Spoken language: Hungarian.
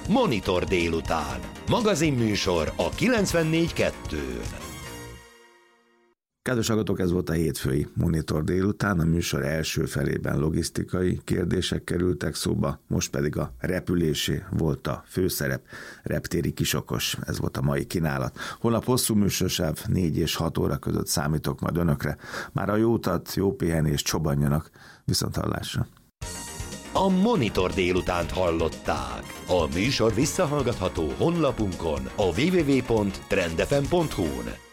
Monitor délután. Magazinműsor a 94.2-n. Kedves hallgatók, ez volt a hétfői Monitor délután, a műsor első felében logisztikai kérdések kerültek szóba, most pedig a repülésé volt a főszerep, reptéri kisokos, ez volt a mai kínálat. Holnap hosszú műsorsáv, 4 és 6 óra között számítok majd önökre. Már a jó utat, jó pihenést, csobanjanak, viszonthallásra. A Monitor délutánt hallották. A műsor visszahallgatható honlapunkon, a www.trendfm.hu-n.